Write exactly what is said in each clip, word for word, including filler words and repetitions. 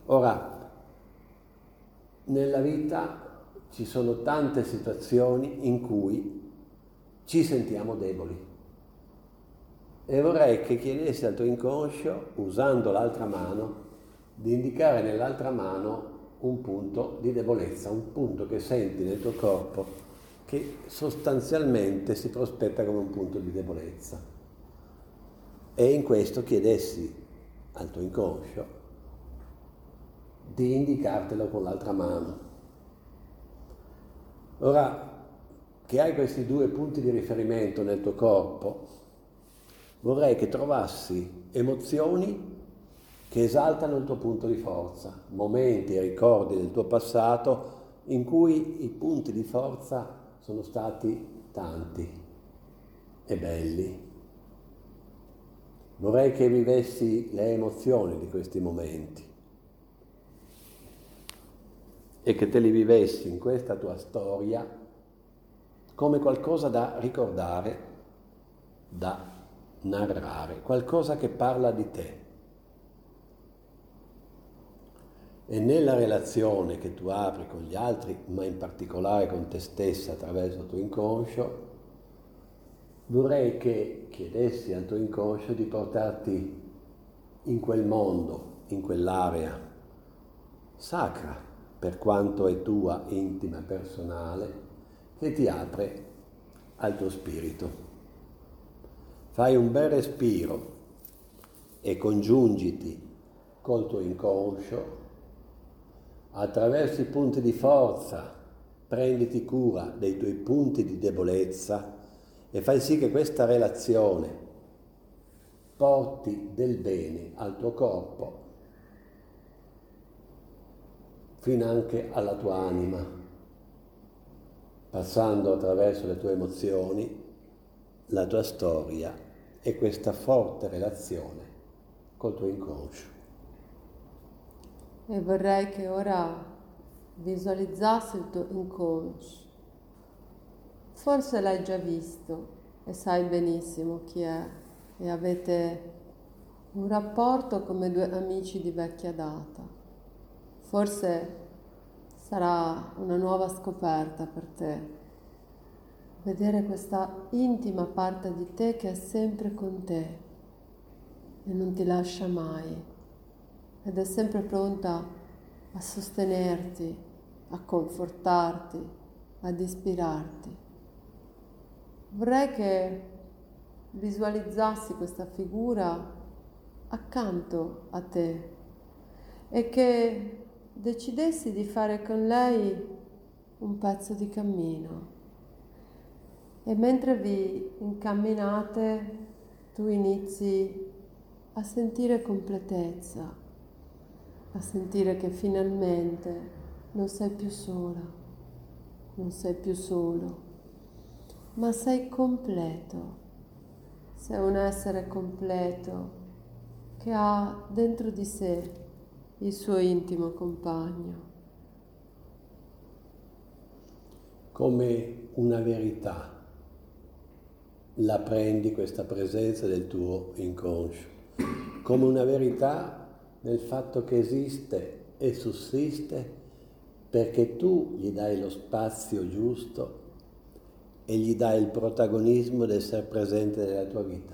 Ora, nella vita ci sono tante situazioni in cui ci sentiamo deboli e vorrei che chiedessi al tuo inconscio, usando l'altra mano, di indicare nell'altra mano un punto di debolezza, un punto che senti nel tuo corpo che sostanzialmente si prospetta come un punto di debolezza. E in questo chiedessi al tuo inconscio di indicartelo con l'altra mano. Ora che hai questi due punti di riferimento nel tuo corpo, vorrei che trovassi emozioni che esaltano il tuo punto di forza, momenti e ricordi del tuo passato in cui i punti di forza sono stati tanti e belli. Vorrei che vivessi le emozioni di questi momenti e che te li vivessi in questa tua storia come qualcosa da ricordare, da narrare, qualcosa che parla di te. E nella relazione che tu apri con gli altri, ma in particolare con te stessa attraverso il tuo inconscio, vorrei che chiedessi al tuo inconscio di portarti in quel mondo, in quell'area sacra, per quanto è tua, intima, personale, che ti apre al tuo spirito. Fai un bel respiro e congiungiti col tuo inconscio. Attraverso i punti di forza prenditi cura dei tuoi punti di debolezza e fai sì che questa relazione porti del bene al tuo corpo, fino anche alla tua anima, passando attraverso le tue emozioni, la tua storia e questa forte relazione col tuo inconscio. E vorrei che ora visualizzassi il tuo inconscio. Forse l'hai già visto e sai benissimo chi è e avete un rapporto come due amici di vecchia data. Forse sarà una nuova scoperta per te, vedere questa intima parte di te che è sempre con te e non ti lascia mai. Ed è sempre pronta a sostenerti, a confortarti, ad ispirarti. Vorrei che visualizzassi questa figura accanto a te e che decidessi di fare con lei un pezzo di cammino. E mentre vi incamminate, tu inizi a sentire completezza, a sentire che finalmente non sei più sola, non sei più solo, ma sei completo. Sei un essere completo che ha dentro di sé il suo intimo compagno. Come una verità la prendi questa presenza del tuo inconscio, come una verità nel fatto che esiste e sussiste perché tu gli dai lo spazio giusto e gli dai il protagonismo di essere presente nella tua vita.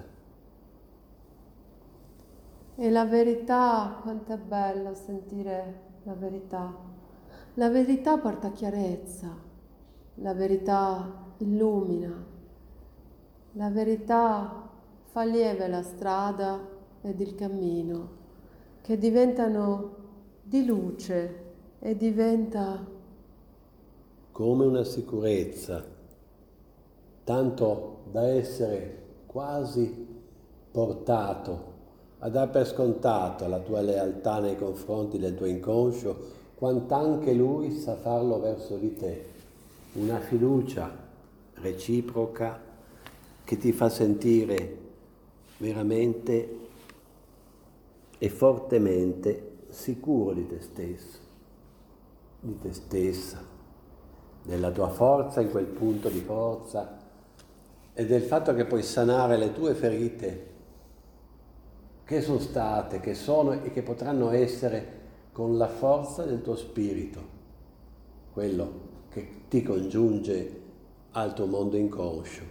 E la verità, quanto è bello sentire la verità. La verità porta chiarezza, la verità illumina, la verità fa lieve la strada ed il cammino, che diventano di luce e diventa come una sicurezza, tanto da essere quasi portato a dar per scontato la tua lealtà nei confronti del tuo inconscio, quant'anche lui sa farlo verso di te. Una fiducia reciproca che ti fa sentire veramente e fortemente sicuro di te stesso, di te stessa, della tua forza in quel punto di forza e del fatto che puoi sanare le tue ferite che sono state, che sono e che potranno essere con la forza del tuo spirito, quello che ti congiunge al tuo mondo inconscio.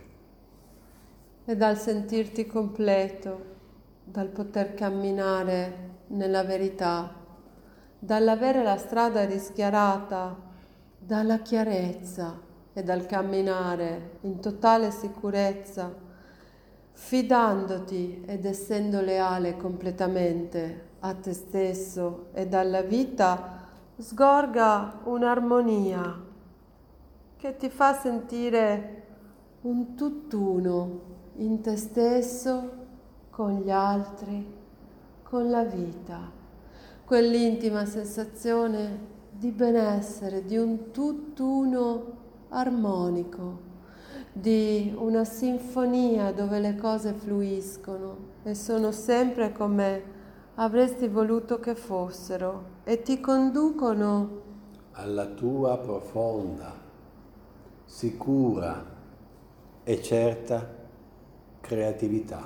E dal sentirti completo, dal poter camminare nella verità, dall'avere la strada rischiarata, dalla chiarezza e dal camminare in totale sicurezza, fidandoti ed essendo leale completamente a te stesso e alla vita, sgorga un'armonia che ti fa sentire un tutt'uno in te stesso, con gli altri, con la vita. Quell'intima sensazione di benessere, di un tutt'uno armonico, di una sinfonia dove le cose fluiscono e sono sempre come avresti voluto che fossero e ti conducono alla tua profonda, sicura e certa creatività,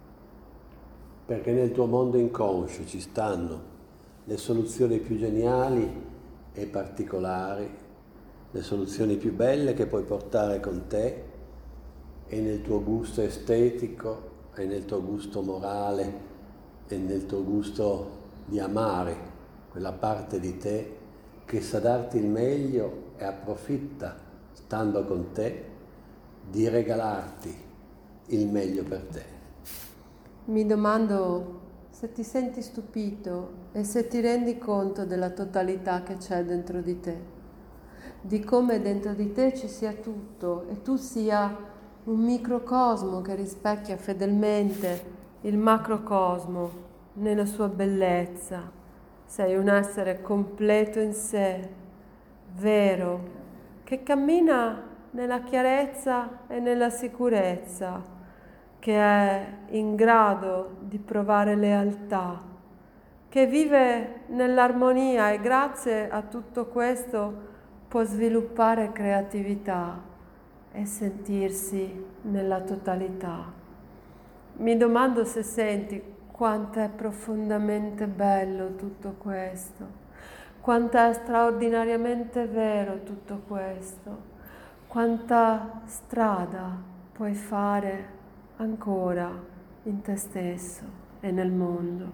perché nel tuo mondo inconscio ci stanno le soluzioni più geniali e particolari, le soluzioni più belle che puoi portare con te e nel tuo gusto estetico e nel tuo gusto morale e nel tuo gusto di amare quella parte di te che sa darti il meglio e approfitta, stando con te, di regalarti il meglio per te. Mi domando se ti senti stupito e se ti rendi conto della totalità che c'è dentro di te, di come dentro di te ci sia tutto e tu sia un microcosmo che rispecchia fedelmente il macrocosmo nella sua bellezza. Sei un essere completo in sé, vero, che cammina nella chiarezza e nella sicurezza, che è in grado di provare lealtà, che vive nell'armonia e grazie a tutto questo può sviluppare creatività e sentirsi nella totalità. Mi domando se senti quanto è profondamente bello tutto questo, quanto è straordinariamente vero tutto questo, quanta strada puoi fare ancora in te stesso e nel mondo.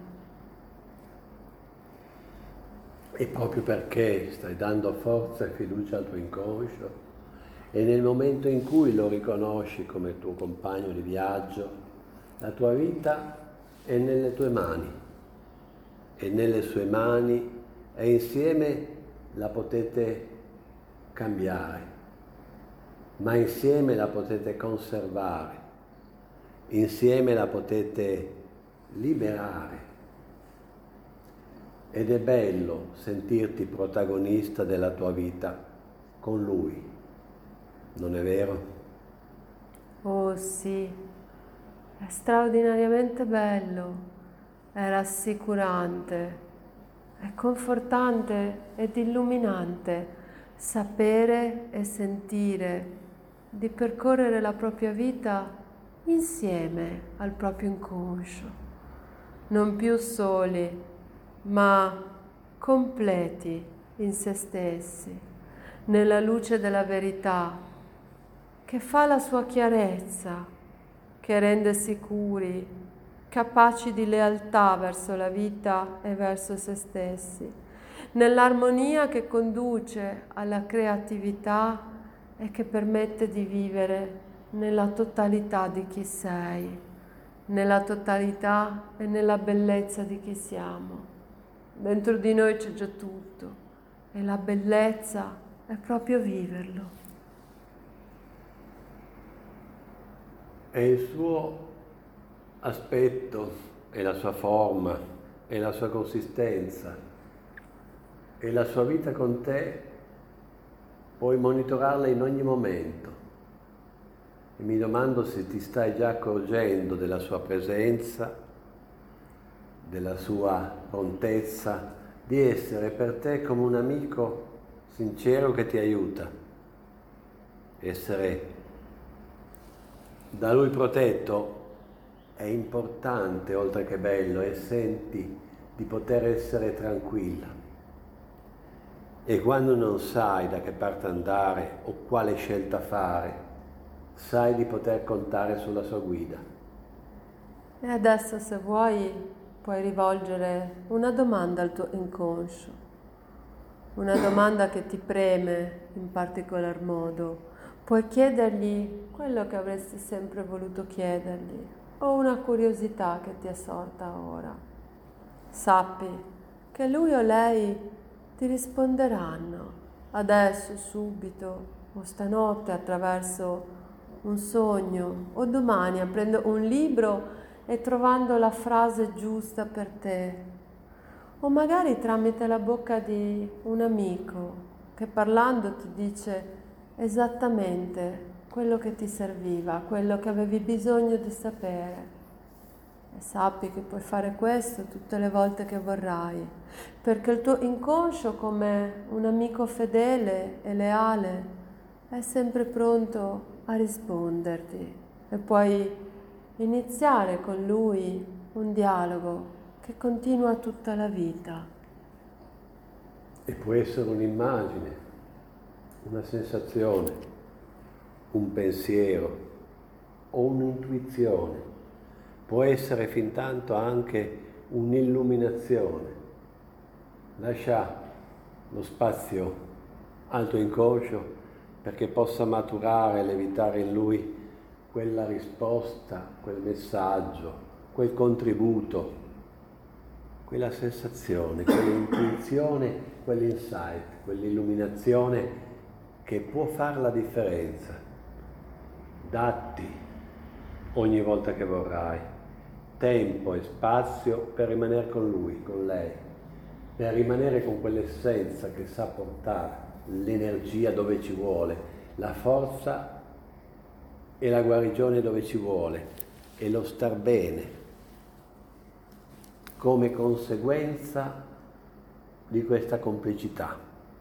E proprio perché stai dando forza e fiducia al tuo inconscio e nel momento in cui lo riconosci come tuo compagno di viaggio, la tua vita è nelle tue mani e nelle sue mani e insieme la potete cambiare, ma insieme la potete conservare, insieme la potete liberare. Ed è bello sentirti protagonista della tua vita con Lui, non è vero? Oh sì, è straordinariamente bello, è rassicurante, è confortante ed illuminante sapere e sentire di percorrere la propria vita insieme al proprio inconscio, non più soli, ma completi in se stessi, nella luce della verità, che fa la sua chiarezza, che rende sicuri, capaci di lealtà verso la vita e verso se stessi, nell'armonia che conduce alla creatività e che permette di vivere nella totalità di chi sei, nella totalità e nella bellezza di chi siamo. Dentro di noi c'è già tutto e la bellezza è proprio viverlo. E il suo aspetto e la sua forma e la sua consistenza e la sua vita con te puoi monitorarla in ogni momento. E mi domando se ti stai già accorgendo della sua presenza, della sua prontezza, di essere per te come un amico sincero che ti aiuta. Essere da Lui protetto è importante, oltre che bello, e senti di poter essere tranquilla. E quando non sai da che parte andare o quale scelta fare, sai di poter contare sulla sua guida. E adesso, se vuoi, puoi rivolgere una domanda al tuo inconscio, una domanda che ti preme in particolar modo. Puoi chiedergli quello che avresti sempre voluto chiedergli o una curiosità che ti è sorta ora. Sappi che lui o lei ti risponderanno adesso, subito, o stanotte attraverso un sogno, o domani aprendo un libro e trovando la frase giusta per te, o magari tramite la bocca di un amico che parlando ti dice esattamente quello che ti serviva, quello che avevi bisogno di sapere. E sappi che puoi fare questo tutte le volte che vorrai, perché il tuo inconscio, come un amico fedele e leale, è sempre pronto a risponderti e puoi iniziare con lui un dialogo che continua tutta la vita. E può essere un'immagine, una sensazione, un pensiero o un'intuizione. Può essere fintanto anche un'illuminazione. Lascia lo spazio al tuo inconscio perché possa maturare e levitare in lui quella risposta, quel messaggio, quel contributo, quella sensazione, quell'intuizione, quell'insight, quell'illuminazione che può fare la differenza. Datti ogni volta che vorrai tempo e spazio per rimanere con lui, con lei, per rimanere con quell'essenza che sa portare l'energia dove ci vuole, la forza e la guarigione dove ci vuole, e lo star bene come conseguenza di questa complicità,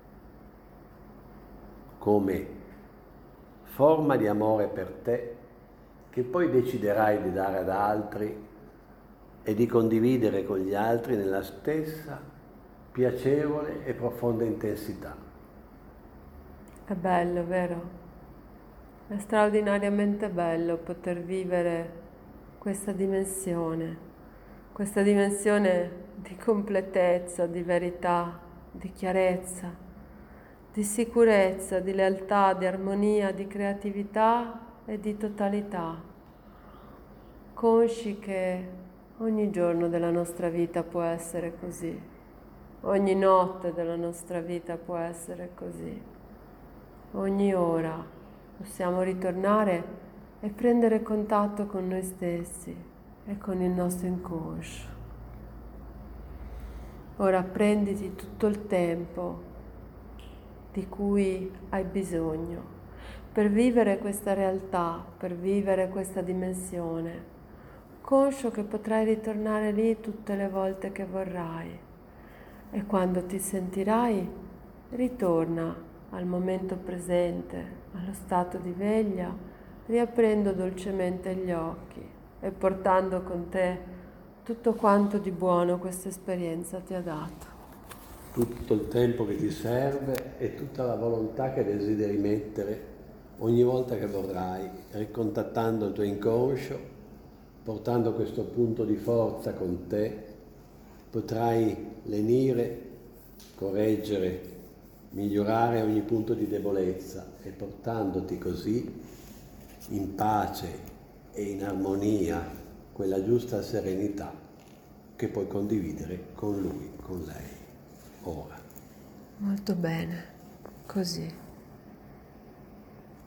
come forma di amore per te che poi deciderai di dare ad altri e di condividere con gli altri nella stessa piacevole e profonda intensità. È bello, vero? È straordinariamente bello poter vivere questa dimensione, questa dimensione di completezza, di verità, di chiarezza, di sicurezza, di lealtà, di armonia, di creatività e di totalità. Consci che ogni giorno della nostra vita può essere così, ogni notte della nostra vita può essere così, ogni ora possiamo ritornare e prendere contatto con noi stessi e con il nostro inconscio. Ora prenditi tutto il tempo di cui hai bisogno per vivere questa realtà, per vivere questa dimensione, conscio che potrai ritornare lì tutte le volte che vorrai, e quando ti sentirai ritorna al momento presente, allo stato di veglia, riaprendo dolcemente gli occhi e portando con te tutto quanto di buono questa esperienza ti ha dato. Tutto il tempo che ti serve e tutta la volontà che desideri mettere ogni volta che vorrai, ricontattando il tuo inconscio, portando questo punto di forza con te, potrai lenire, correggere, migliorare ogni punto di debolezza e portandoti così in pace e in armonia quella giusta serenità che puoi condividere con lui, con lei, ora. Molto bene, così.